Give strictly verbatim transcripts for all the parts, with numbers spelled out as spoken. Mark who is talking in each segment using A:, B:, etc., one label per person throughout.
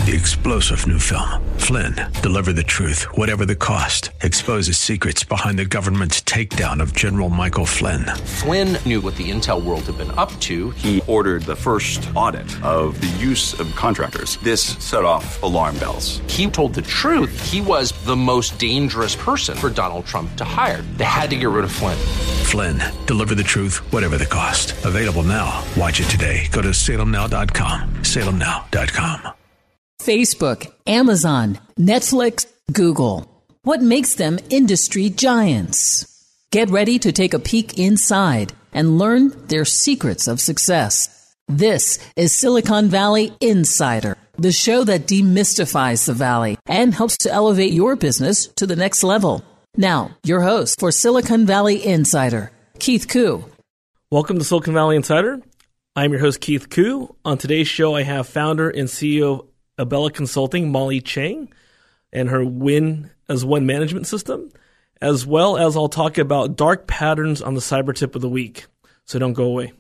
A: The explosive new film, Flynn, deliver the truth, whatever the cost, exposes secrets behind the government's takedown of General Michael Flynn.
B: Flynn knew what the intel world had been up to.
C: He ordered the first audit of the use of contractors. This set off alarm bells.
B: He told the truth. He was the most dangerous person for Donald Trump to hire. They had to get rid of Flynn.
A: Flynn, deliver the truth, whatever the cost. Available now. Watch it today. Go to salem now dot com. salem now dot com.
D: Facebook, Amazon, Netflix, Google. What makes them industry giants? Get ready to take a peek inside and learn their secrets of success. This is Silicon Valley Insider, the show that demystifies the Valley and helps to elevate your business to the next level. Now, your host for Silicon Valley Insider, Keith Koo.
E: Welcome to Silicon Valley Insider. I'm your host, Keith Koo. On today's show, I have founder and C E O of Abella Consulting, Molly Chang, and her Win as One management system, as well as I'll talk about dark patterns on the cyber tip of the week. So don't go away.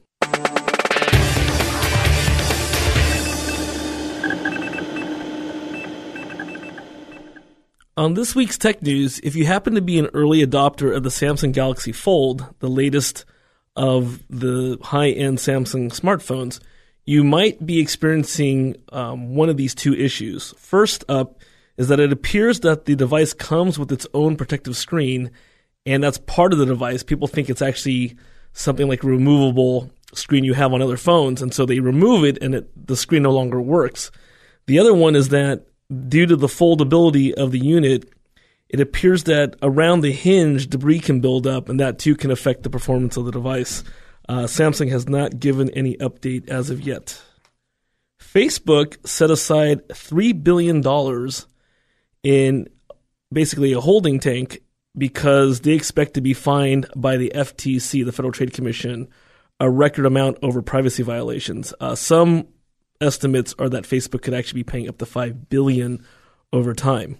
E: On this week's tech news, if you happen to be an early adopter of the Samsung Galaxy Fold, the latest of the high-end Samsung smartphones, you might be experiencing um, one of these two issues. First up is that it appears that the device comes with its own protective screen, and that's part of the device. People think it's actually something like a removable screen you have on other phones, and so they remove it and it, the screen no longer works. The other one is that due to the foldability of the unit, it appears that around the hinge, debris can build up, and that too can affect the performance of the device. Uh, Samsung has not given any update as of yet. Facebook set aside three billion dollars in basically a holding tank because they expect to be fined by the F T C, the Federal Trade Commission, a record amount over privacy violations. Uh, some estimates are that Facebook could actually be paying up to five billion dollars over time.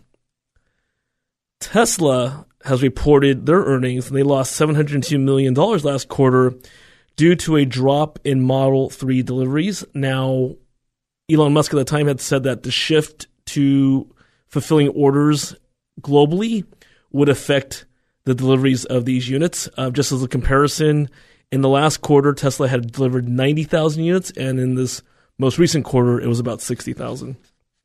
E: Tesla has reported their earnings, and they lost seven hundred two million dollars last quarter due to a drop in Model three deliveries. Now, Elon Musk at the time had said that the shift to fulfilling orders globally would affect the deliveries of these units. Uh, just as a comparison, in the last quarter, Tesla had delivered ninety thousand units, and in this most recent quarter, it was about sixty thousand.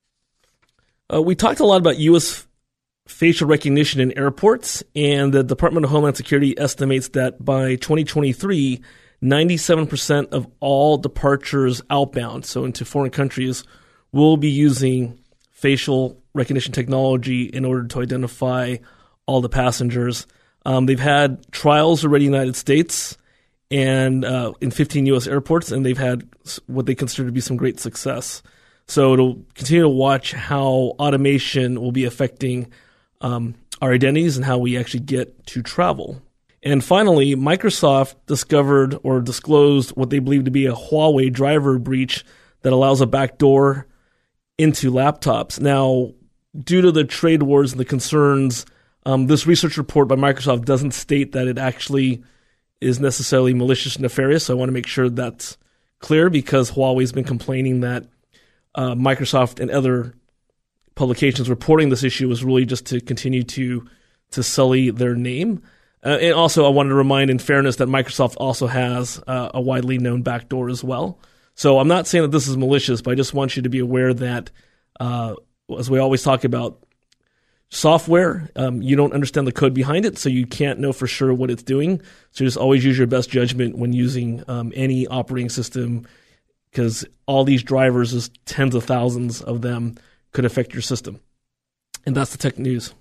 E: Uh, we talked a lot about U S facial recognition in airports, and the Department of Homeland Security estimates that by twenty twenty-three, ninety-seven percent of all departures outbound, so into foreign countries, will be using facial recognition technology in order to identify all the passengers. Um, they've had trials already in the United States and uh, in fifteen U S airports, and they've had what they consider to be some great success. So it'll continue to watch how automation will be affecting um, our identities and how we actually get to travel. And finally, Microsoft discovered or disclosed what they believe to be a Huawei driver breach that allows a backdoor into laptops. Now, due to the trade wars and the concerns, um, this research report by Microsoft doesn't state that it actually is necessarily malicious and nefarious. So I want to make sure that's clear because Huawei's been complaining that uh, Microsoft and other publications reporting this issue was really just to continue to to sully their name. Uh, and also, I wanted to remind, in fairness, that Microsoft also has uh, a widely known backdoor as well. So I'm not saying that this is malicious, but I just want you to be aware that, uh, as we always talk about software, um, you don't understand the code behind it, so you can't know for sure what it's doing. So just always use your best judgment when using um, any operating system, because all these drivers, is tens of thousands of them, could affect your system. And that's the tech news.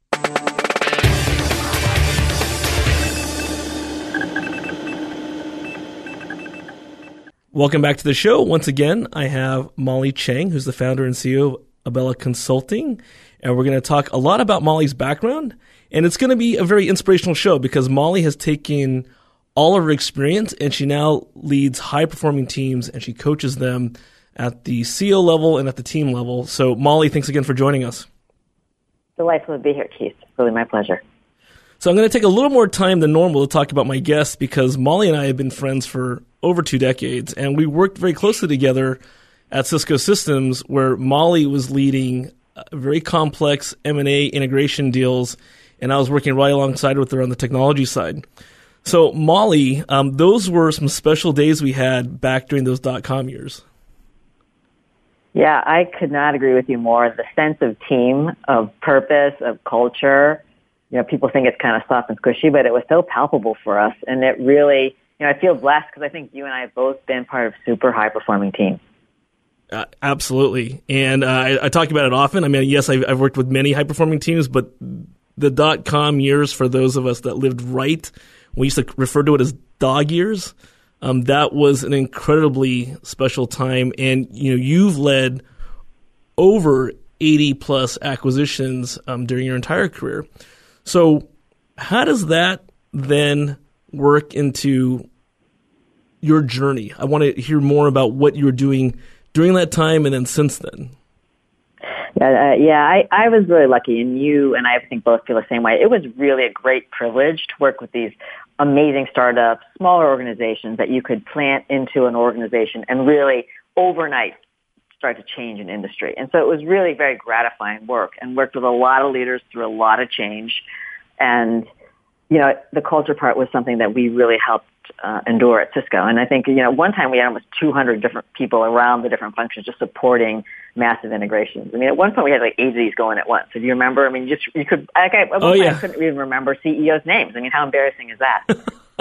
E: Welcome back to the show. Once again, I have Molly Chang, who's the founder and C E O of Abella Consulting, and we're going to talk a lot about Molly's background, and it's going to be a very inspirational show because Molly has taken all of her experience, and she now leads high-performing teams, and she coaches them at the C E O level and at the team level. So, Molly, thanks again for joining us.
F: Delightful to be here, Keith. Really my pleasure.
E: So I'm going to take a little more time than normal to talk about my guest because Molly and I have been friends for over two decades, and we worked very closely together at Cisco Systems, where Molly was leading very complex M and A integration deals, and I was working right alongside with her on the technology side. So, Molly, um, those were some special days we had back during those dot-com years.
F: Yeah, I could not agree with you more. The sense of team, of purpose, of culture, you know, people think it's kind of soft and squishy, but it was so palpable for us. And it really, you know, I feel blessed because I think you and I have both been part of super high-performing teams.
E: Uh, absolutely. And uh, I, I talk about it often. I mean, yes, I've, I've worked with many high-performing teams, but the dot-com years, for those of us that lived right, we used to refer to it as dog years. Um, that was an incredibly special time. And, you know, you've led over eighty plus acquisitions um, during your entire career. So how does that then work into your journey? I want to hear more about what you were doing during that time and then since then.
F: Yeah, uh, yeah, I, I was really lucky, and you and I, I think, both feel the same way. It was really a great privilege to work with these amazing startups, smaller organizations that you could plant into an organization and really overnight start to change an industry. And so it was really very gratifying work, and worked with a lot of leaders through a lot of change. And, you know, the culture part was something that we really helped uh, endure at Cisco. And I think, you know, one time we had almost two hundred different people around the different functions just supporting massive integrations. I mean, at one point we had like eight of these going at once. So do you remember? I mean, just you could. Like, I, at one
E: oh,
F: point
E: yeah.
F: I couldn't even remember C E Os' names. I mean, how embarrassing is that?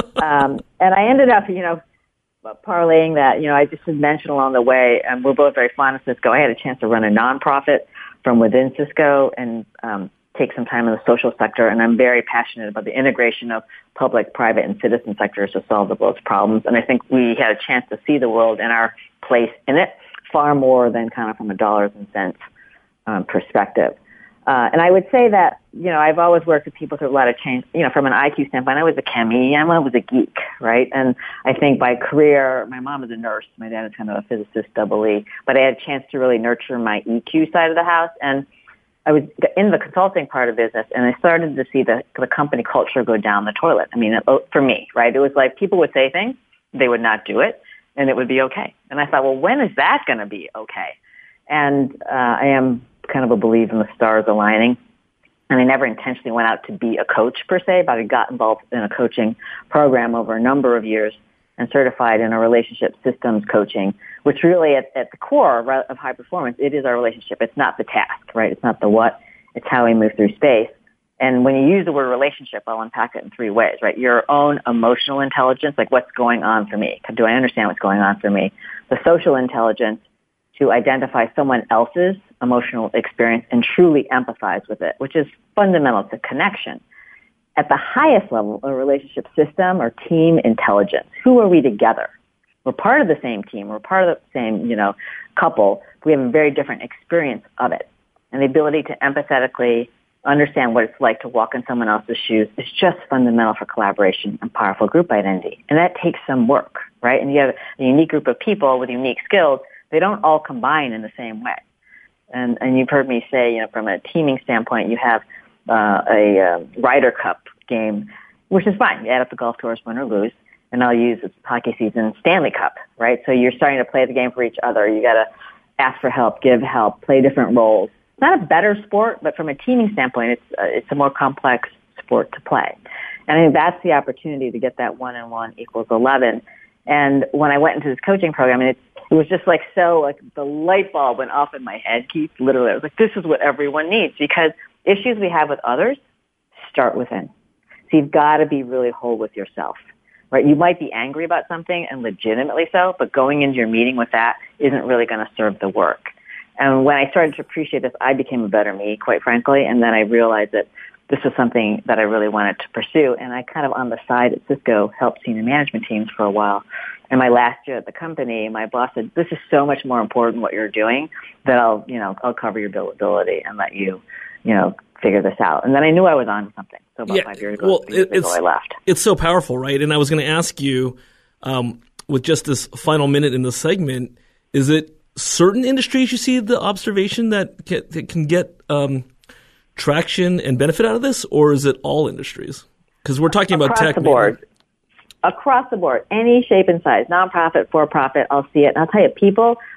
F: um, and I ended up, you know, parlaying that. You know, I just had mentioned along the way, and we're both very fond of Cisco. I had a chance to run a nonprofit from within Cisco and um, take some time in the social sector, and I'm very passionate about the integration of public, private, and citizen sectors to solve the world's problems. And I think we had a chance to see the world and our place in it far more than kind of from a dollars and cents um, perspective. Uh, and I would say that, you know, I've always worked with people through a lot of change. You know, from an I Q standpoint, I was a chemie, I was a geek, right? And I think by career, my mom was a nurse, my dad is kind of a physicist, double E, but I had a chance to really nurture my E Q side of the house. And I was in the consulting part of business, and I started to see the, the company culture go down the toilet. I mean, it, for me, right? It was like people would say things, they would not do it, and it would be okay. And I thought, well, when is that going to be okay? And uh, I am kind of a believer in the stars aligning. And I never intentionally went out to be a coach per se, but I got involved in a coaching program over a number of years and certified in a relationship systems coaching, which really at, at the core of high performance, it is our relationship. It's not the task, right? It's not the what. It's how we move through space. And when you use the word relationship, I'll unpack it in three ways, right? Your own emotional intelligence, like what's going on for me? Do I understand what's going on for me? The social intelligence to identify someone else's emotional experience and truly empathize with it, which is fundamental to connection. At the highest level, a relationship system or team intelligence. Who are we together? We're part of the same team. We're part of the same, you know, couple. We have a very different experience of it. And the ability to empathetically understand what it's like to walk in someone else's shoes is just fundamental for collaboration and powerful group identity. And that takes some work, right? And you have a unique group of people with unique skills. They don't all combine in the same way. And, and you've heard me say, you know, from a teaming standpoint, you have uh, a uh, Ryder Cup game, which is fine. You add up the golf course, win or lose. And I'll use it's hockey season Stanley Cup, right? So you're starting to play the game for each other. You got to ask for help, give help, play different roles. It's not a better sport, but from a teaming standpoint, it's uh, it's a more complex sport to play. And I think that's the opportunity to get that one and one equals eleven. And when I went into this coaching program, and it's, it was just like so, like the light bulb went off in my head, Keith. Literally, I was like, this is what everyone needs, because issues we have with others start within. So you've got to be really whole with yourself, right? You might be angry about something, and legitimately so, but going into your meeting with that isn't really going to serve the work. And when I started to appreciate this, I became a better me, quite frankly, and then I realized that this was something that I really wanted to pursue. And I kind of on the side at Cisco helped senior management teams for a while. And my last year at the company, my boss said, this is so much more important what you're doing that I'll, you know, I'll cover your billability and let you, you know, figure this out. And then I knew I was on to something. So about
E: yeah,
F: five years ago,
E: well,
F: years
E: it's,
F: ago I left.
E: It's so powerful, right? And I was going to ask you, um, with just this final minute in the segment, is it certain industries you see the observation that can, that can get um, traction and benefit out of this, or is it all industries? Because we're talking about
F: Across
E: tech.
F: Across the board. Maybe. Across the board, any shape and size, nonprofit, for-profit, I'll see it. And I'll tell you, people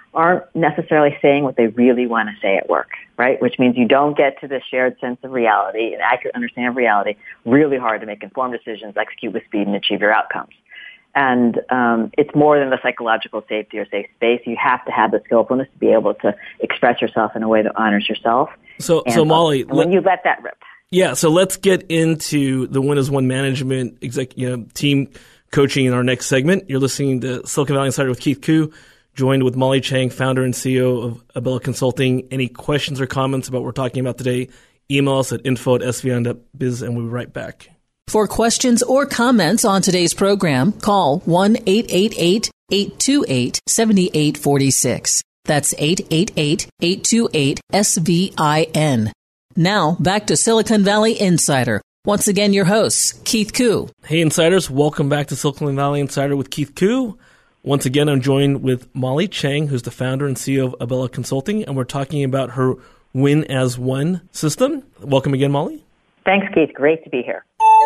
F: aren't necessarily saying what they really want to say at work, right? Which means you don't get to the shared sense of reality, an accurate understanding of reality, really hard to make informed decisions, execute with speed, and achieve your outcomes. And um, it's more than the psychological safety or safe space. You have to have the skillfulness to be able to express yourself in a way that honors yourself.
E: So,
F: and
E: so Molly,
F: and when let, you let that rip.
E: Yeah, so let's get into the Win as One management exec, you know, team coaching in our next segment. You're listening to Silicon Valley Insider with Keith Koo, joined with Molly Chang, founder and C E O of Abella Consulting. Any questions or comments about what we're talking about today, email us at info at s v n dot biz, and we'll be right back.
D: For questions or comments on today's program, call one eight eight eight, eight two eight, seven eight four six. That's eight eight eight, eight two eight, S V I N. Now, back to Silicon Valley Insider. Once again, your host, Keith Koo.
E: Hey, Insiders. Welcome back to Silicon Valley Insider with Keith Koo. Once again, I'm joined with Molly Chang, who's the founder and C E O of Abella Consulting, and we're talking about her Win as One system. Welcome again, Molly.
F: Thanks, Keith. Great to be here.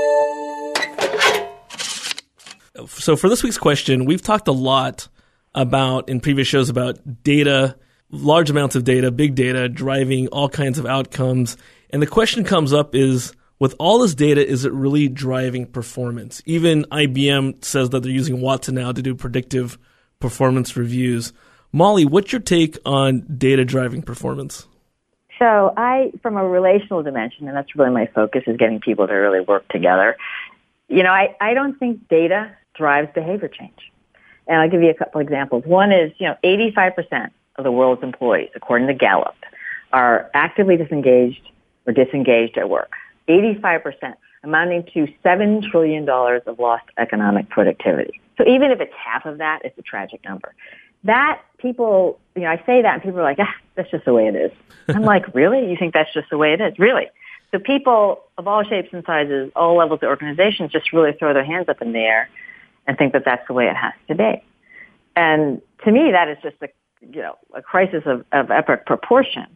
E: So for this week's question, we've talked a lot about, in previous shows, about data, large amounts of data, big data, driving all kinds of outcomes. And the question comes up is, with all this data, is it really driving performance? Even I B M says that they're using Watson now to do predictive performance reviews. Molly, what's your take on data driving performance?
F: So I, from a relational dimension, and that's really my focus, is getting people to really work together. You know, I, I don't think data drives behavior change. And I'll give you a couple examples. One is, you know, eighty-five percent of the world's employees, according to Gallup, are actively disengaged or disengaged at work. eighty-five percent, amounting to seven trillion dollars of lost economic productivity. So even if it's half of that, it's a tragic number. That people, you know, I say that and people are like, ah, that's just the way it is. I'm like, really? You think that's just the way it is? Really? So people of all shapes and sizes, all levels of organizations just really throw their hands up in the air and think that that's the way it has to be. And to me, that is just a, you know, a crisis of, of epic proportion.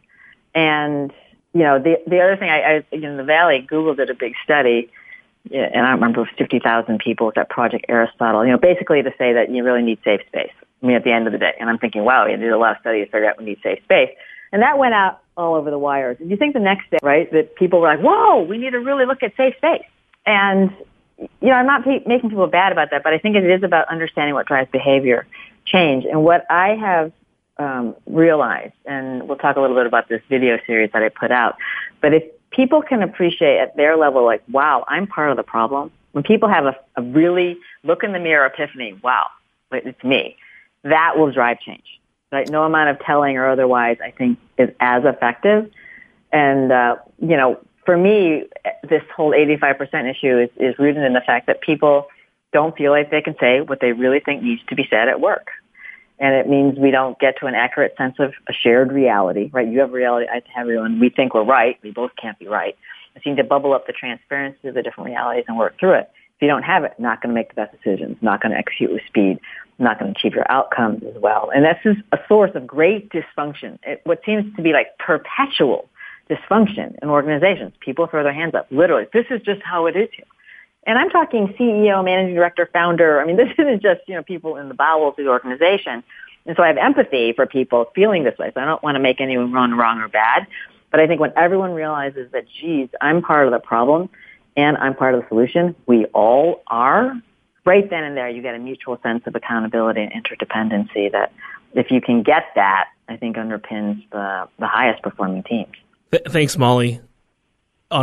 F: And, you know, the the other thing, I, I in the Valley, Google did a big study, and I don't remember, it was fifty thousand people with that Project Aristotle, you know, basically to say that you really need safe space. I mean, at the end of the day. And I'm thinking, wow, you did a lot of studies to figure out we need safe space. And that went out all over the wires. And you think the next day, right, that people were like, whoa, we need to really look at safe space. And, you know, I'm not pe- making people bad about that, but I think it is about understanding what drives behavior change. And what I have um, realized, and we'll talk a little bit about this video series that I put out, but if people can appreciate at their level, like, wow, I'm part of the problem. When people have a, a really look in the mirror epiphany, wow, it's me, that will drive change. Right? No amount of telling or otherwise, I think, is as effective. And, uh, you know, for me, this whole eighty-five percent issue is, is rooted in the fact that people don't feel like they can say what they really think needs to be said at work. And it means we don't get to an accurate sense of a shared reality, right? You have reality, I have everyone. We think we're right. We both can't be right. I seem to bubble up the transparency of the different realities and work through it. If you don't have it, not going to make the best decisions, not going to execute with speed, not going to achieve your outcomes as well. And that's just a source of great dysfunction. It, what seems to be like perpetual dysfunction in organizations. People throw their hands up. Literally, this is just how it is here. And I'm talking C E O, managing director, founder. I mean, this isn't just, you know, people in the bowels of the organization. And so I have empathy for people feeling this way. So I don't want to make anyone wrong, wrong or bad. But I think when everyone realizes that, geez, I'm part of the problem and I'm part of the solution, we all are, right then and there, you get a mutual sense of accountability and interdependency that if you can get that, I think underpins the, the highest performing teams.
E: Th- thanks, Molly. On,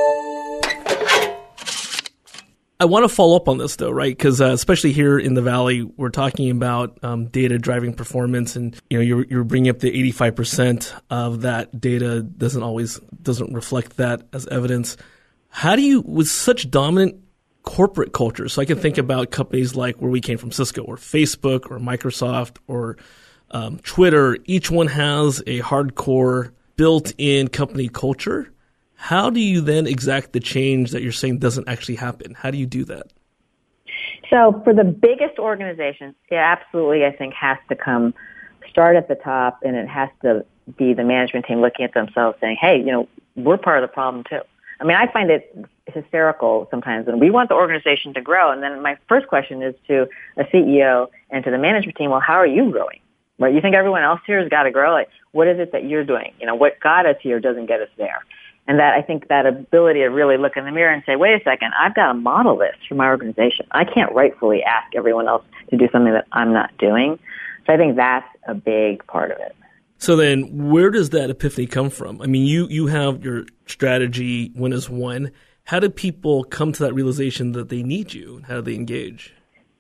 E: I want to follow up on this, though, right? Because uh, especially here in the Valley, we're talking about um, data driving performance, and you know, you're, you're bringing up the eighty-five percent of that data doesn't always doesn't reflect that as evidence. How do you, with such dominant corporate culture, so I can think about companies like where we came from, Cisco or Facebook or Microsoft or um, Twitter, each one has a hardcore built-in company culture. How do you then exact the change that you're saying doesn't actually happen? How do you do that?
F: So for the biggest organizations, it absolutely, I think, has to come, start at the top, and it has to be the management team looking at themselves saying, hey, you know, we're part of the problem too. I mean, I find it hysterical sometimes when we want the organization to grow. And then my first question is to a C E O and to the management team, well, how are you growing? right? You think everyone else here has got to grow? Like, what is it that you're doing? You know, what got us here doesn't get us there. And that, I think that ability to really look in the mirror and say, wait a second, I've got to model this for my organization. I can't rightfully ask everyone else to do something that I'm not doing. So I think that's a big part of it.
E: So then where does that epiphany come from? I mean, you, you have your strategy, Win as One. How do people come to that realization that they need you? How do they engage?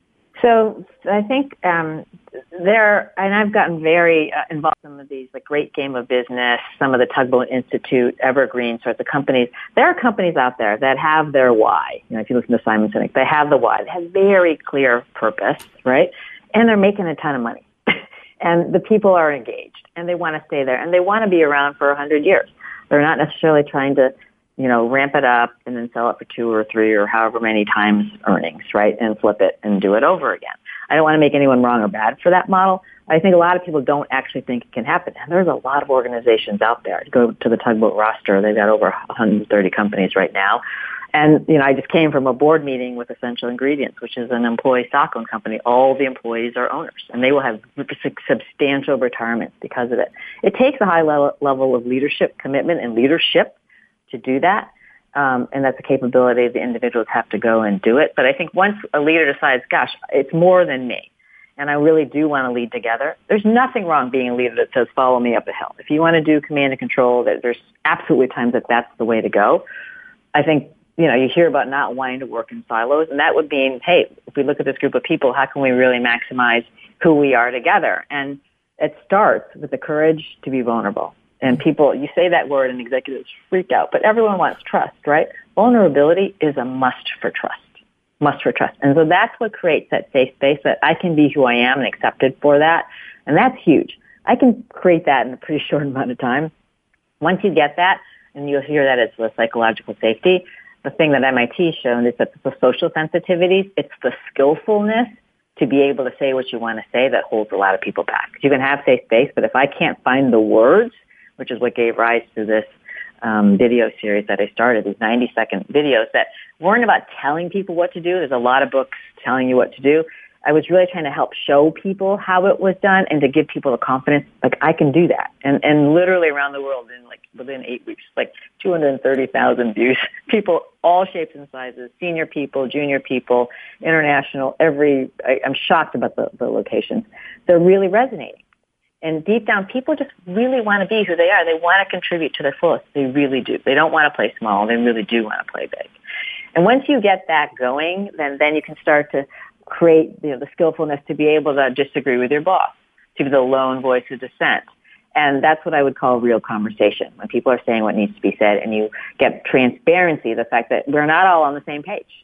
F: So I think um, there, and I've gotten very uh, involved in some of these, like Great Game of Business, some of the Tugboat Institute, Evergreen sorts of companies. There are companies out there that have their why. You know, if you listen to Simon Sinek, they have the why. They have very clear purpose, right? And they're making a ton of money. And the people are engaged, and they want to stay there, and they want to be around for a hundred years. They're not necessarily trying to, you know, ramp it up and then sell it for two or three or however many times earnings, right, and flip it and do it over again. I don't want to make anyone wrong or bad for that model. I think a lot of people don't actually think it can happen. And there's a lot of organizations out there. Go to the Tugboat roster. They've got over one hundred thirty companies right now. And, you know, I just came from a board meeting with Essential Ingredients, which is an employee stock-owned company. All the employees are owners, and they will have substantial retirements because of it. It takes a high level, level of leadership commitment and leadership to do that, um, and that's a capability the individuals have to go and do it. But I think once a leader decides, gosh, it's more than me, and I really do want to lead together, there's nothing wrong being a leader that says, follow me up a hill. If you want to do command and control, there's absolutely times that that's the way to go. I think, you know, you hear about not wanting to work in silos, and that would mean, hey, if we look at this group of people, how can we really maximize who we are together? And it starts with the courage to be vulnerable. And people, you say that word and executives freak out, but everyone wants trust, right? Vulnerability is a must for trust, must for trust. And so that's what creates that safe space that I can be who I am and accepted for that. And that's huge. I can create that in a pretty short amount of time. Once you get that, and you'll hear that as the psychological safety, the thing that M I T has shown is that the social sensitivities, it's the skillfulness to be able to say what you want to say that holds a lot of people back. You can have safe space, but if I can't find the words, which is what gave rise to this um, video series that I started, these ninety-second videos that weren't about telling people what to do. There's a lot of books telling you what to do. I was really trying to help show people how it was done and to give people the confidence, like, I can do that. And and literally around the world in, like, within eight weeks, like two hundred thirty thousand views, people, all shapes and sizes, senior people, junior people, international, every, I, I'm shocked about the, the locations. They're really resonating. And deep down, people just really want to be who they are. They want to contribute to their fullest. They really do. They don't want to play small. They really do want to play big. And once you get that going, then, then you can start to create, you know, the skillfulness to be able to disagree with your boss, to be the lone voice of dissent. And that's what I would call real conversation, when people are saying what needs to be said and you get transparency, the fact that we're not all on the same page.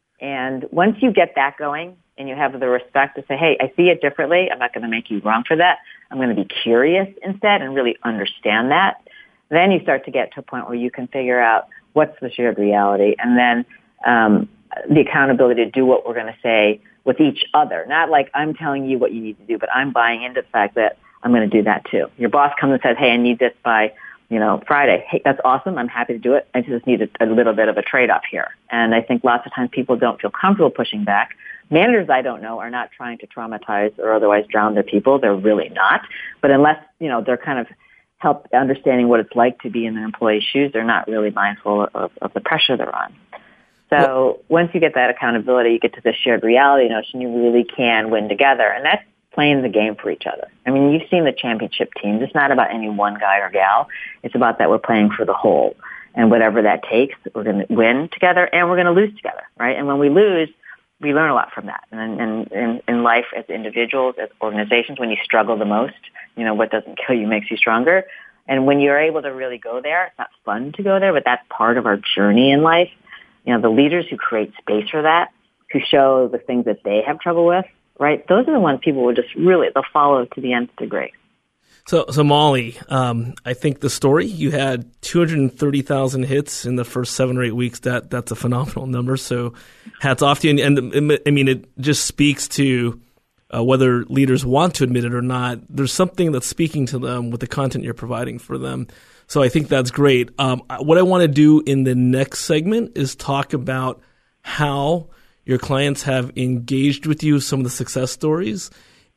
F: And once you get that going and you have the respect to say, hey, I see it differently. I'm not going to make you wrong for that. I'm going to be curious instead and really understand that. Then you start to get to a point where you can figure out what's the shared reality, and then um, the accountability to do what we're going to say with each other. Not like I'm telling you what you need to do, but I'm buying into the fact that I'm going to do that too. Your boss comes and says, hey, I need this by, you know, Friday. Hey, that's awesome. I'm happy to do it. I just need a, a little bit of a trade-off here. And I think lots of times people don't feel comfortable pushing back. Managers, I don't know, are not trying to traumatize or otherwise drown their people. They're really not. But unless, you know, they're kind of help understanding what it's like to be in an employee's shoes, they're not really mindful of, of the pressure they're on. So well, once you get that accountability, you get to the shared reality notion, you really can win together. And that's playing the game for each other. I mean, you've seen the championship teams. It's not about any one guy or gal. It's about that we're playing for the whole. And whatever that takes, we're going to win together and we're going to lose together, right? And when we lose, we learn a lot from that. And in, in, in life, as individuals, as organizations, when you struggle the most, you know, what doesn't kill you makes you stronger. And when you're able to really go there, it's not fun to go there, but that's part of our journey in life. You know, the leaders who create space for that, who show the things that they have trouble with, right? Those are the ones people will just really, they'll follow to the nth degree.
E: So, so Molly, um, I think the story, you had two hundred thirty thousand hits in the first seven or eight weeks. That That's a phenomenal number. So hats off to you. And, and I mean, it just speaks to uh, whether leaders want to admit it or not. There's something that's speaking to them with the content you're providing for them. So I think that's great. Um, what I want to do in the next segment is talk about how your clients have engaged with you, some of the success stories,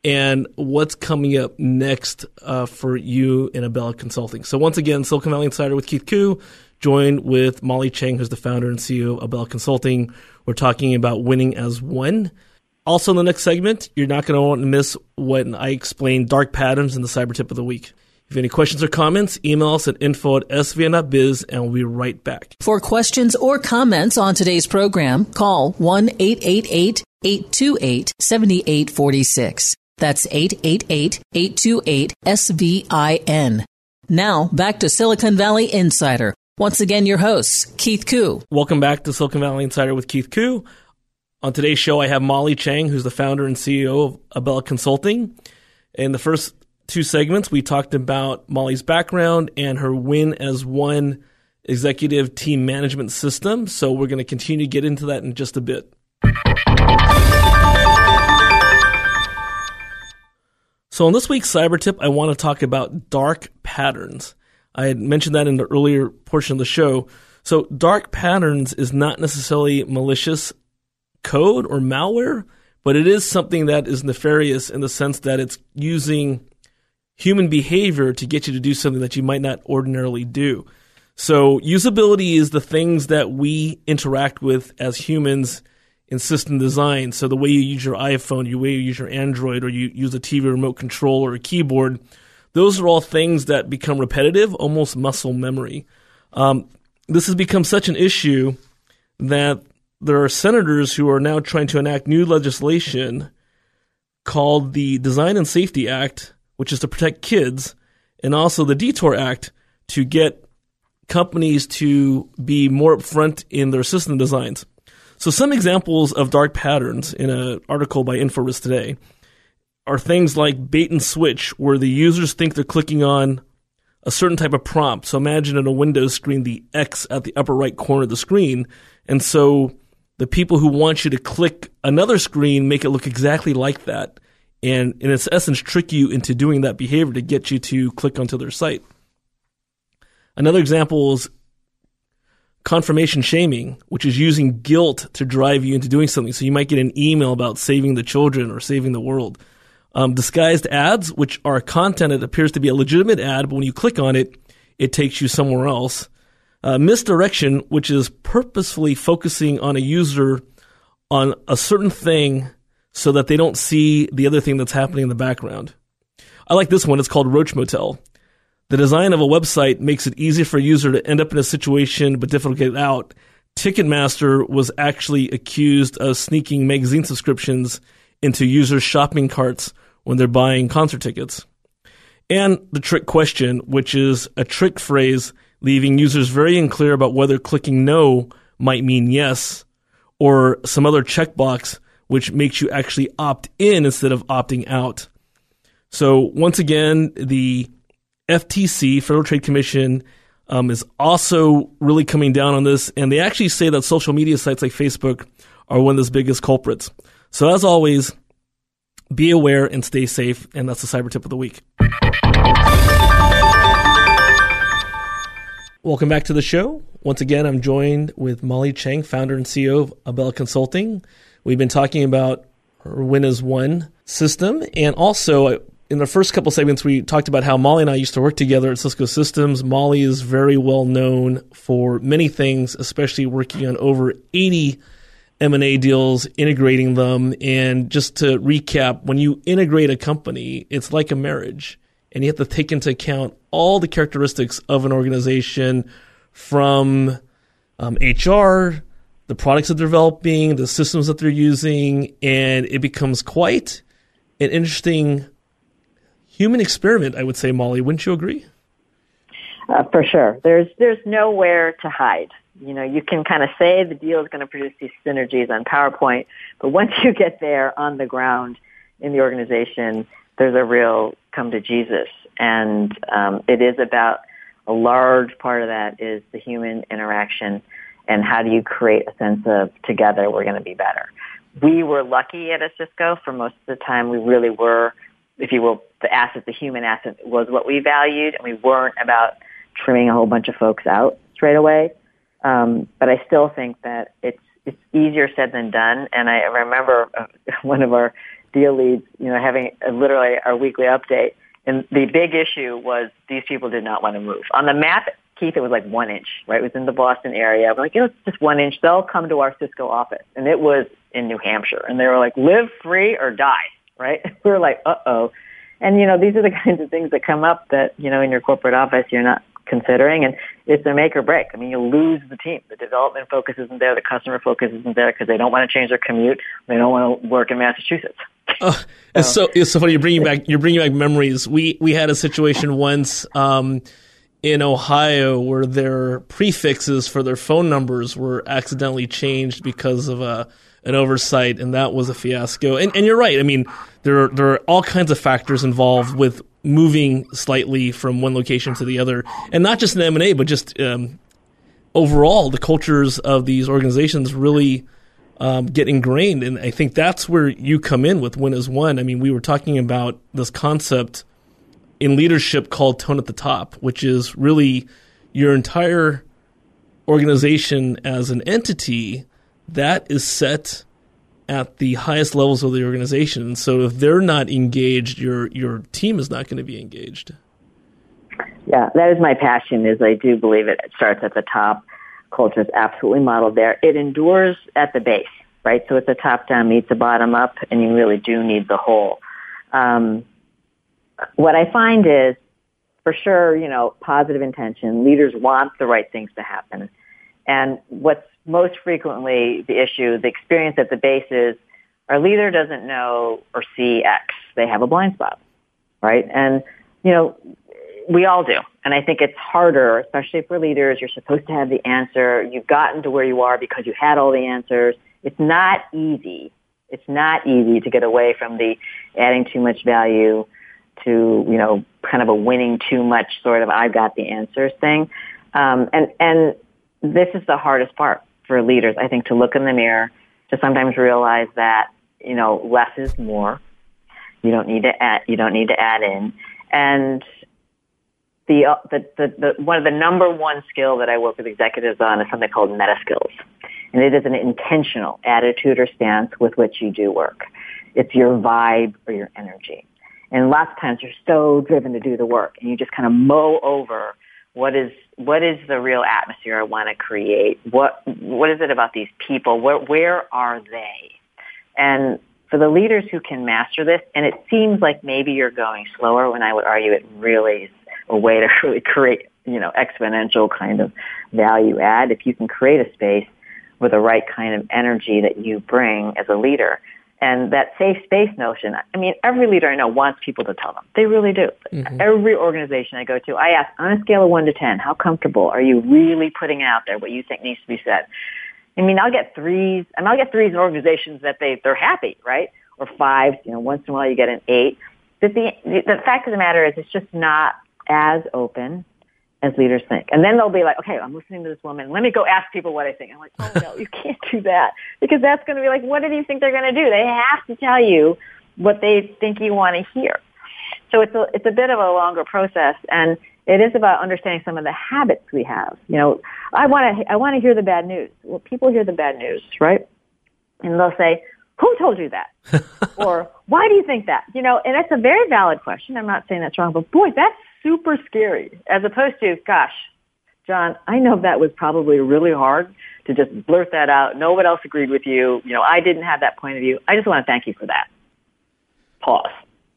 E: and what's coming up next uh, for you in Abella Consulting. So once again, Silicon Valley Insider with Keith Koo, joined with Molly Cheng, who's the founder and C E O of Abella Consulting. We're talking about winning as one. Also in the next segment, you're not going to want to miss when I explain dark patterns in the cyber tip of the week. If you have any questions or comments, email us at info at s v n dot biz, and we'll be right back.
D: For questions or comments on today's program, call one eight eight eight, eight two eight, seven eight four six. That's eight eight eight, eight two eight, S V I N. Now, back to Silicon Valley Insider. Once again, your host, Keith Koo.
E: Welcome back to Silicon Valley Insider with Keith Koo. On today's show, I have Molly Cheng, who's the founder and C E O of Abella Consulting. In the first two segments, we talked about Molly's background and her win as one executive team management system. So we're going to continue to get into that in just a bit. So on this week's Cyber Tip, I want to talk about dark patterns. I had mentioned that in the earlier portion of the show. So dark patterns is not necessarily malicious code or malware, but it is something that is nefarious in the sense that it's using human behavior to get you to do something that you might not ordinarily do. So usability is the things that we interact with as humans in system design. So the way you use your iPhone, the way you use your Android, or you use a T V remote control or a keyboard, those are all things that become repetitive, almost muscle memory. Um, this has become such an issue that there are senators who are now trying to enact new legislation called the Design and Safety Act, which is to protect kids, and also the DETOR Act to get companies to be more upfront in their system designs. So some examples of dark patterns in an article by InfoRisk Today are things like bait and switch, where the users think they're clicking on a certain type of prompt. So imagine in a Windows screen, the X at the upper right corner of the screen. And so the people who want you to click another screen make it look exactly like that. And in its essence, trick you into doing that behavior to get you to click onto their site. Another example is confirmation shaming, which is using guilt to drive you into doing something. So you might get an email about saving the children or saving the world. Um, disguised ads, which are content that appears to be a legitimate ad, but when you click on it, it takes you somewhere else. Uh, misdirection, which is purposefully focusing on a user on a certain thing so that they don't see the other thing that's happening in the background. I like this one. It's called Roach Motel. The design of a website makes it easy for a user to end up in a situation but difficult to get out. Ticketmaster was actually accused of sneaking magazine subscriptions into users' shopping carts when they're buying concert tickets. And the trick question, which is a trick phrase leaving users very unclear about whether clicking no might mean yes, or some other checkbox which makes you actually opt in instead of opting out. So once again, the F T C, Federal Trade Commission, um, is also really coming down on this, and they actually say that social media sites like Facebook are one of those biggest culprits. So as always, be aware and stay safe, and that's the Cyber Tip of the Week. Welcome back to the show. Once again, I'm joined with Molly Cheng, founder and C E O of Abella Consulting. We've been talking about her Win as One system, and also in the first couple segments, we talked about how Molly and I used to work together at Cisco Systems. Molly is very well known for many things, especially working on over eighty M and A deals, integrating them. And just to recap, when you integrate a company, it's like a marriage, and you have to take into account all the characteristics of an organization, from um, H R, the products that they're developing, the systems that they're using, and it becomes quite an interesting human experiment, I would say, Molly. Wouldn't you agree?
F: Uh, for sure. There's there's nowhere to hide. You know, you can kind of say the deal is going to produce these synergies on PowerPoint, but once you get there on the ground in the organization, there's a real come to Jesus. And um, it is about a large part of that is the human interaction and how do you create a sense of together we're going to be better. We were lucky at a Cisco. For most of the time, we really were, if you will, the asset, the human asset was what we valued, and we weren't about trimming a whole bunch of folks out straight away. Um, but I still think that it's it's easier said than done. And I remember uh, one of our deal leads, you know, having uh, literally our weekly update. And the big issue was these people did not want to move. On the map, Keith, it was like one inch, right? It was in the Boston area. We're like, you know, it's just one inch. They'll come to our Cisco office. And it was in New Hampshire. And they were like, live free or die, right? We were like, uh-oh. And, you know, these are the kinds of things that come up that, you know, in your corporate office you're not considering. And it's a make or break. I mean, you lose the team. The development focus isn't there. The customer focus isn't there because they don't want to change their commute. They don't want to work in Massachusetts.
E: Oh, it's so it's so funny. You're bringing back you're bringing back memories. We we had a situation once um, in Ohio where their prefixes for their phone numbers were accidentally changed because of a an oversight, and that was a fiasco. And and you're right. I mean, there are, there are all kinds of factors involved with moving slightly from one location to the other, and not just in M and A, but just um, overall, the cultures of these organizations really um, get ingrained. And I think that's where you come in with Win as One. I mean, we were talking about this concept in leadership called tone at the top, which is really your entire organization as an entity that is set at the highest levels of the organization. So if they're not engaged, your your team is not going to be engaged.
F: Yeah, that is my passion, is I do believe it starts at the top. Culture is absolutely modeled there. It endures at the base, right? So it's a top-down meets a bottom-up, and you really do need the whole. Um, what I find is, for sure, you know, positive intention. Leaders want the right things to happen. And what's most frequently the issue, the experience at the base is our leader doesn't know or see X. They have a blind spot, right? And, you know, we all do. And I think it's harder, especially for leaders. You're supposed to have the answer. You've gotten to where you are because you had all the answers. It's not easy. It's not easy to get away from the adding too much value to, you know, kind of a winning too much sort of I've got the answers thing. Um, and, and this is the hardest part for leaders, I think, to look in the mirror, to sometimes realize that, you know, less is more. You don't need to add, you don't need to add in. And the, uh, the, the, the, one of the number one skill that I work with executives on is something called meta skills. And it is an intentional attitude or stance with which you do work. It's your vibe or your energy. And lots of times you're so driven to do the work and you just kind of mow over what is, what is the real atmosphere I want to create? What, what is it about these people? Where, where are they? And for the leaders who can master this, and it seems like maybe you're going slower, when I would argue it really is a way to really create, you know, exponential kind of value add. If you can create a space with the right kind of energy that you bring as a leader. And that safe space notion, I mean, every leader I know wants people to tell them. They really do. Mm-hmm. Every organization I go to, I ask, on a scale of one to ten, how comfortable are you really putting out there what you think needs to be said? I mean, I'll get threes. I mean, I'll get threes in organizations that they, they're happy, right? Or fives, you know, once in a while you get an eight. But the, the fact of the matter is it's just not as open as leaders think. And then they'll be like, okay, I'm listening to this woman. Let me go ask people what I think. I'm like, oh, no, you can't do that. Because that's going to be like, what do you think they're going to do? They have to tell you what they think you want to hear. So it's a, it's a bit of a longer process. And it is about understanding some of the habits we have. You know, I want to, I want to hear the bad news. Well, people hear the bad news, right? And they'll say, who told you that? Or why do you think that? You know, and that's a very valid question. I'm not saying that's wrong, but boy, that's super scary, as opposed to, gosh, John, I know that was probably really hard to just blurt that out. No one else agreed with you. You know, I didn't have that point of view. I just want to thank you for that. Pause.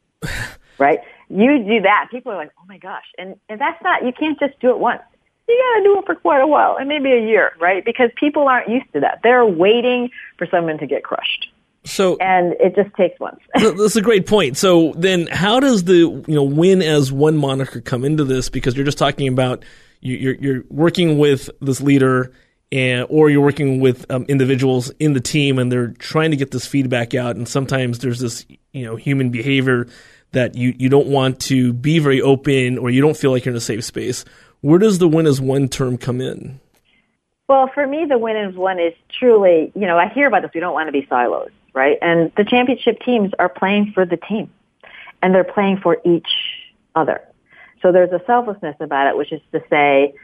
F: Right? You do that. People are like, oh my gosh. And, and that's not, you can't just do it once. You got to do it for quite a while, and maybe a year, right? Because people aren't used to that. They're waiting for someone to get crushed.
E: So,
F: and it just takes once.
E: That's a great point. So then how does the, you know, Win as One moniker come into this? Because you're just talking about you, you're, you're working with this leader, and, or you're working with um, individuals in the team, and they're trying to get this feedback out. And sometimes there's this, you know, human behavior that you, you don't want to be very open, or you don't feel like you're in a safe space. Where does the Win as One term come in?
F: Well, for me, the Win as One is truly, you know, I hear about this. We don't want to be silos, right? And the championship teams are playing for the team, and they're playing for each other. So there's a selflessness about it, which is to say,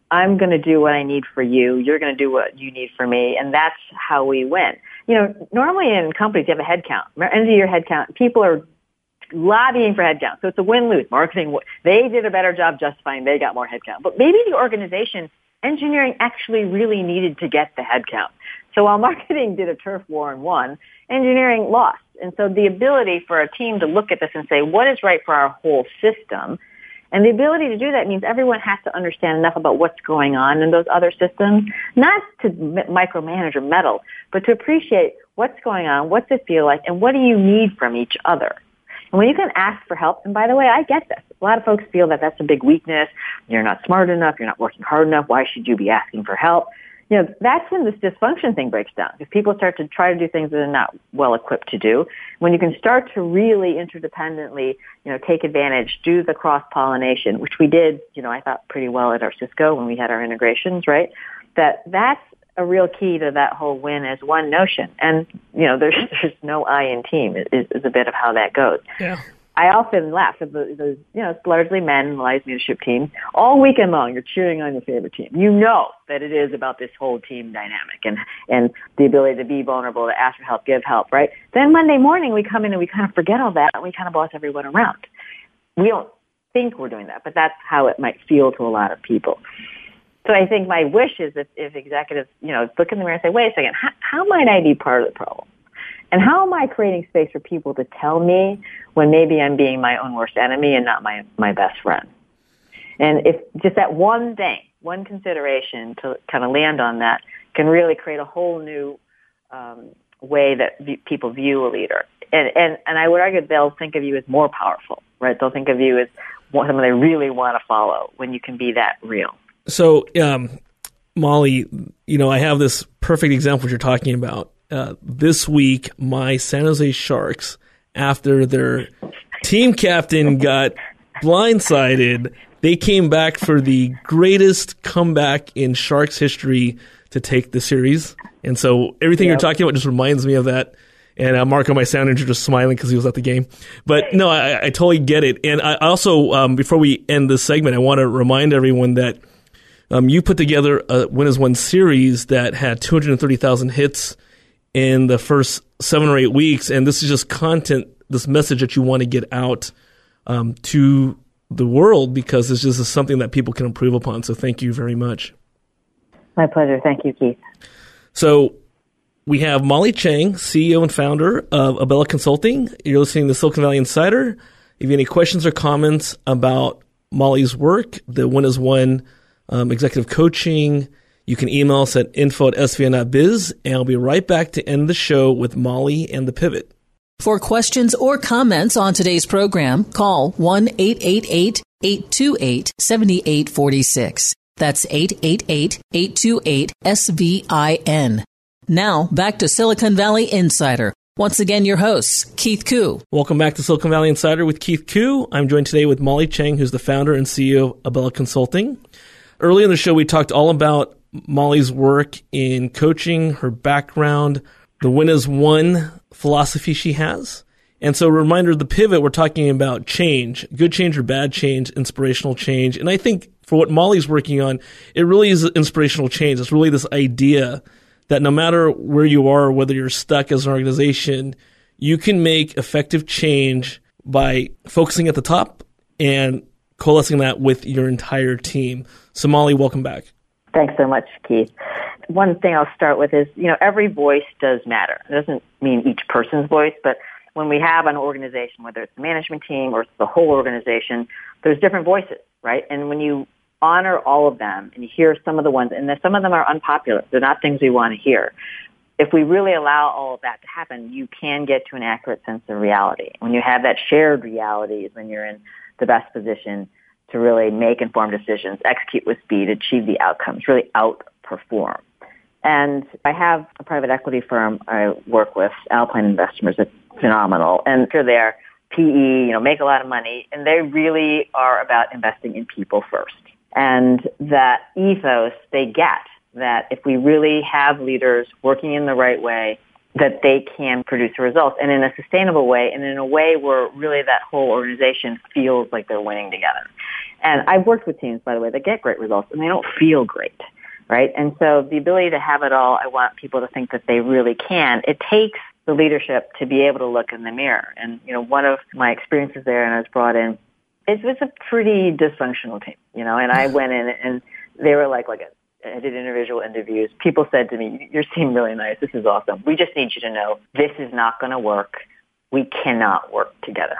F: I'm going to do what I need for you. You're going to do what you need for me. And that's how we win. You know, normally in companies, you have a head count. End of year head count. People are lobbying for head count. So it's a win-lose. Marketing, they did a better job justifying they got more head count. But maybe the organization, engineering actually really needed to get the head count. So while marketing did a turf war and won, engineering lost. And so the ability for a team to look at this and say, what is right for our whole system? And the ability to do that means everyone has to understand enough about what's going on in those other systems, not to micromanage or meddle, but to appreciate what's going on, what's it feel like, and what do you need from each other. And when you can ask for help, and by the way, I get this. A lot of folks feel that that's a big weakness. You're not smart enough. You're not working hard enough. Why should you be asking for help? You know, that's when this dysfunction thing breaks down. If people start to try to do things that they're not well equipped to do, when you can start to really interdependently, you know, take advantage, do the cross-pollination, which we did, you know, I thought pretty well at our Cisco when we had our integrations, right? That that's a real key to that whole win as one notion. And, you know, there's, there's no I in team is, is a bit of how that goes.
E: Yeah.
F: I often laugh at the, the, you know, it's largely men in the Lies leadership team. All weekend long, you're cheering on your favorite team. You know that it is about this whole team dynamic and, and the ability to be vulnerable, to ask for help, give help, right? Then Monday morning, we come in and we kind of forget all that and we kind of boss everyone around. We don't think we're doing that, but that's how it might feel to a lot of people. So I think my wish is if, if executives, you know, look in the mirror and say, wait a second, how, how might I be part of the problem? And how am I creating space for people to tell me when maybe I'm being my own worst enemy and not my, my best friend? And if just that one thing, one consideration to kind of land on that can really create a whole new um, way that v- people view a leader. And, and, and I would argue they'll think of you as more powerful, right? They'll think of you as someone they really want to follow when you can be that real.
E: So, um, Molly, you know, I have this perfect example you're talking about. Uh, this week, my San Jose Sharks, after their team captain got blindsided, they came back for the greatest comeback in Sharks history to take the series. And so everything yep. you're talking about just reminds me of that. And uh, Marco, my sound engineer, just smiling because he was at the game. But no, I, I totally get it. And I also, um, before we end this segment, I want to remind everyone that um, you put together a Win as One series that had two hundred thirty thousand hits in the first seven or eight weeks, and this is just content, this message that you want to get out um, to the world because it's just something that people can improve upon. So thank you very much.
F: My pleasure. Thank you, Keith.
E: So we have Molly Chang, C E O and founder of Abella Consulting. You're listening to Silicon Valley Insider. If you have any questions or comments about Molly's work, the Win as One um, executive coaching, you can email us at info at s v n dot biz, and I'll be right back to end the show with Molly and the Pivot.
D: For questions or comments on today's program, call one eight eight eight, eight two eight, seven eight four six. That's eight eight eight, eight two eight, S V I N. Now, back to Silicon Valley Insider. Once again, your host, Keith Koo.
E: Welcome back to Silicon Valley Insider with Keith Koo. I'm joined today with Molly Chang, who's the founder and C E O of Abella Consulting. Earlier in the show, we talked all about Molly's work in coaching, her background, the Win as One philosophy she has. And so a reminder of the Pivot, we're talking about change, good change or bad change, inspirational change. And I think for what Molly's working on, it really is inspirational change. It's really this idea that no matter where you are, whether you're stuck as an organization, you can make effective change by focusing at the top and coalescing that with your entire team. So Molly, welcome back.
F: Thanks so much, Keith. One thing I'll start with is, you know, every voice does matter. It doesn't mean each person's voice, but when we have an organization, whether it's the management team or it's the whole organization, there's different voices, right? And when you honor all of them and you hear some of the ones, and some of them are unpopular, they're not things we want to hear. If we really allow all of that to happen, you can get to an accurate sense of reality. When you have that shared reality is when you're in the best position to really make informed decisions, execute with speed, achieve the outcomes, really outperform. And I have a private equity firm I work with, Alpine Investors, that's phenomenal. And they're there, P E, you know, make a lot of money, and they really are about investing in people first. And that ethos, they get that if we really have leaders working in the right way, that they can produce results and in a sustainable way and in a way where really that whole organization feels like they're winning together. And I've worked with teams, by the way, that get great results and they don't feel great, right? And so the ability to have it all, I want people to think that they really can. It takes the leadership to be able to look in the mirror. And, you know, one of my experiences there, and I was brought in, it was a pretty dysfunctional team, you know, and I went in and they were like, like, I did individual interviews. People said to me, your team really nice. This is awesome. We just need you to know this is not going to work. We cannot work together.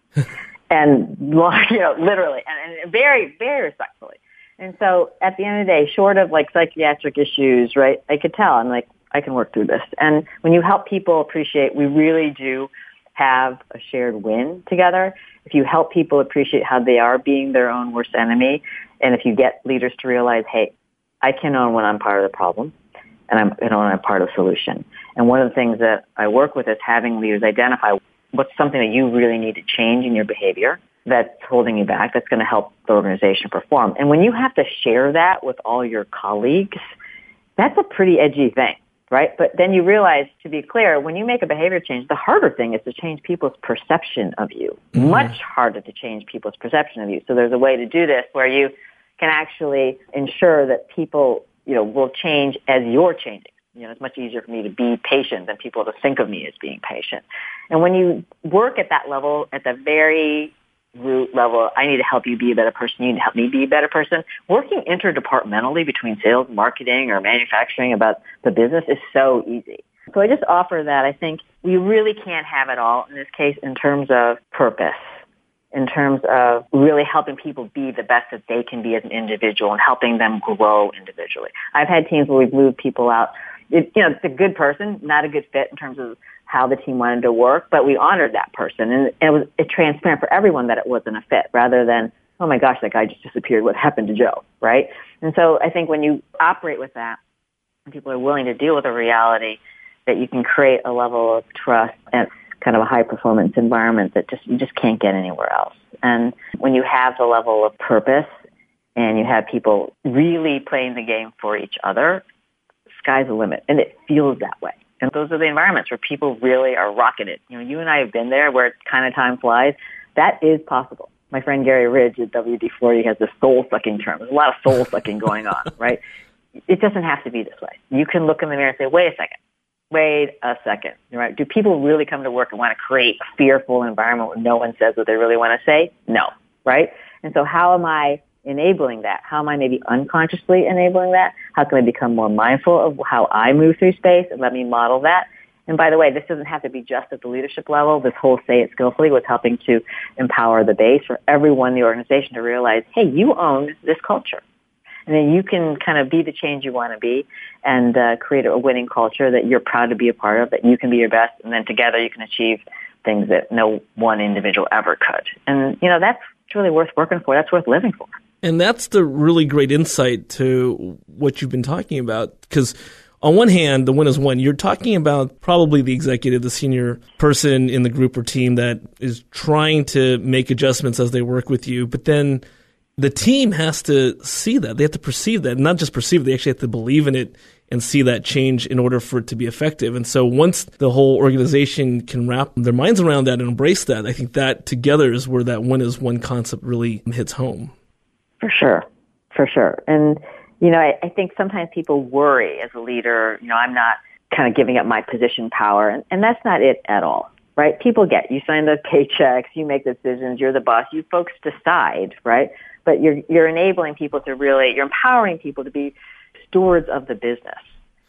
F: And, you know, literally, and, and very, very respectfully. And so at the end of the day, short of like psychiatric issues, right, I could tell, I'm like, I can work through this. And when you help people appreciate, we really do have a shared win together. If you help people appreciate how they are being their own worst enemy, and if you get leaders to realize, hey, I can own when I'm part of the problem, and I'm, you know, when I'm part of the solution. And one of the things that I work with is having leaders identify what's something that you really need to change in your behavior that's holding you back, that's going to help the organization perform. And when you have to share that with all your colleagues, that's a pretty edgy thing, right? But then you realize, to be clear, when you make a behavior change, the harder thing is to change people's perception of you. Mm-hmm. Much harder to change people's perception of you. So there's a way to do this where you can actually ensure that people, you know, will change as you're changing. You know, it's much easier for me to be patient than people to think of me as being patient. And when you work at that level, at the very root level, I need to help you be a better person, you need to help me be a better person. Working interdepartmentally between sales, marketing, or manufacturing about the business is so easy. So I just offer that. I think we really can't have it all in this case in terms of purpose, in terms of really helping people be the best that they can be as an individual and helping them grow individually. I've had teams where we've moved people out. It, you know, it's a good person, not a good fit in terms of how the team wanted to work, but we honored that person. And it was it transparent for everyone that it wasn't a fit, rather than, oh my gosh, that guy just disappeared. What happened to Joe, right? And so I think when you operate with that, and people are willing to deal with the reality that you can create a level of trust and kind of a high-performance environment that just you just can't get anywhere else. And when you have the level of purpose and you have people really playing the game for each other, sky's the limit, and it feels that way. And those are the environments where people really are rocking it. You know, you and I have been there where kind of time flies. That is possible. My friend Gary Ridge at W D forty has this soul-sucking term. There's a lot of soul-sucking going on, right? It doesn't have to be this way. You can look in the mirror and say, wait a second. Wait a second. Right? Do people really come to work and want to create a fearful environment where no one says what they really want to say? No. Right? And so how am I enabling that? How am I maybe unconsciously enabling that? How can I become more mindful of how I move through space, and let me model that? And by the way, this doesn't have to be just at the leadership level. This whole Say It Skillfully was helping to empower the base for everyone in the organization to realize, hey, you own this culture. And then you can kind of be the change you want to be and uh, create a winning culture that you're proud to be a part of, that you can be your best, and then together you can achieve things that no one individual ever could. And, you know, that's really worth working for. That's worth living for.
E: And that's the really great insight to what you've been talking about, because on one hand, the win is one. You're talking about probably the executive, the senior person in the group or team that is trying to make adjustments as they work with you. But then the team has to see that. They have to perceive that. And not just perceive it, they actually have to believe in it and see that change in order for it to be effective. And so once the whole organization can wrap their minds around that and embrace that, I think that together is where that win is one concept really hits home.
F: For sure. For sure. And, you know, I, I think sometimes people worry as a leader, you know, I'm not kind of giving up my position power. And, and that's not it at all, right? People get, you sign those paychecks, you make decisions, you're the boss, you folks decide, right? But you're, you're enabling people to really, you're empowering people to be stewards of the business.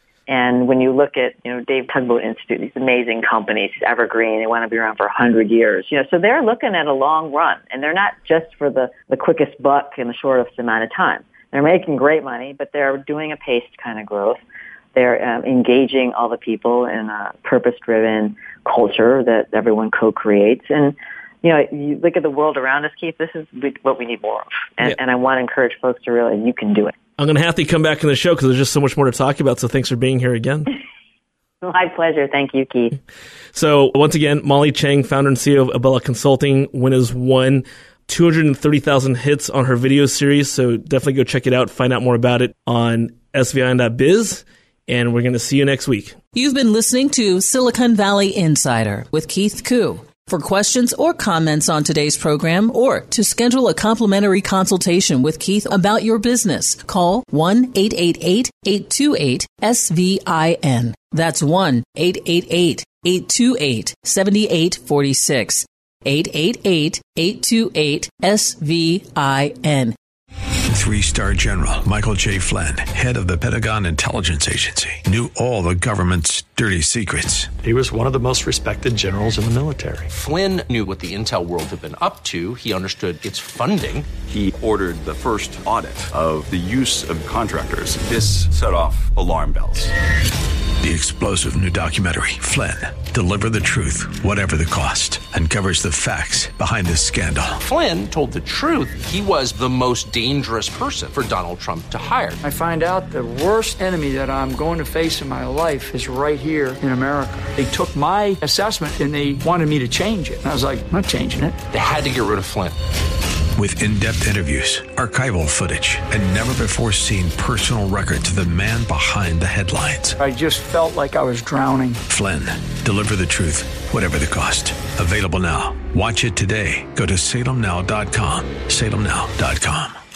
F: And when you look at, you know, Dave Tugboat Institute, these amazing companies, evergreen, they want to be around for a hundred years, you know, so they're looking at a long run, and they're not just for the, the quickest buck in the shortest amount of time. They're making great money, but they're doing a paced kind of growth. They're um, engaging all the people in a purpose-driven culture that everyone co-creates. And, you know, you look at the world around us, Keith, this is what we need more of. And, yep. and I want to encourage folks to realize you can do it.
E: I'm going to have to come back in the show because there's just so much more to talk about. So thanks for being here again.
F: My pleasure. Thank you, Keith.
E: So once again, Molly Cheng, founder and C E O of Abella Consulting, Win is One. two hundred thirty thousand hits on her video series. So definitely go check it out. Find out more about it on S V I N dot biz. And we're going to see you next week.
D: You've been listening to Silicon Valley Insider with Keith Koo. For questions or comments on today's program or to schedule a complimentary consultation with Keith about your business, call one eight eight eight, eight two eight, S V I N. That's one eight eight eight, eight two eight, seven eight four six. eight eight eight, eight two eight, S V I N.
A: Three-star General Michael J. Flynn, head of the Pentagon Intelligence Agency, knew all the government's dirty secrets.
G: He was one of the most respected generals in the military.
B: Flynn knew what the intel world had been up to. He understood its funding.
C: He ordered the first audit of the use of contractors. This set off alarm bells.
A: The explosive new documentary, Flynn, Deliver the Truth, Whatever the Cost, uncovers the facts behind this scandal.
B: Flynn told the truth. He was the most dangerous person for Donald Trump to hire.
H: I find out the worst enemy that I'm going to face in my life is right here in America. They took my assessment and they wanted me to change it. And I was like, I'm not changing it.
B: They had to get rid of Flynn.
A: With in-depth interviews, archival footage, and never-before-seen personal records of the man behind the headlines.
H: I just felt like I was drowning.
A: Flynn, Deliver the Truth, Whatever the Cost. Available now. Watch it today. Go to salem now dot com. salem now dot com.